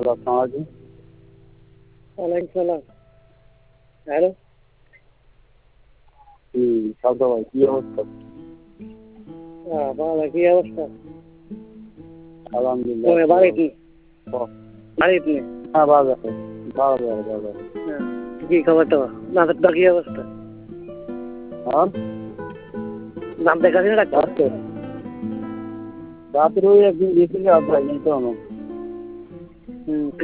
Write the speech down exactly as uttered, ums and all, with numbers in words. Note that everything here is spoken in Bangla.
হ্যালো, আসসালামু আলাইকুম। ওয়ালাইকুম সালাম। হ্যালো। জি, শান্ত ভাই, কি অবস্থা? হ্যাঁ, ভালো। কি অবস্থা? আলহামদুলিল্লাহ। তুমি বাড়িতে? ও, বাড়িতে? হ্যাঁ, ভালো আছে। ভালো, ভালো, ভালো। হ্যাঁ। কি খবর তোমার? দাঁতের কি অবস্থা? হ্যাঁ? দাঁত দেখাচ্ছি না ডাক্তার? রাত্রে রাত্রে ওই একদিন গেছিল, আর যাইনি তো আমার। হুম।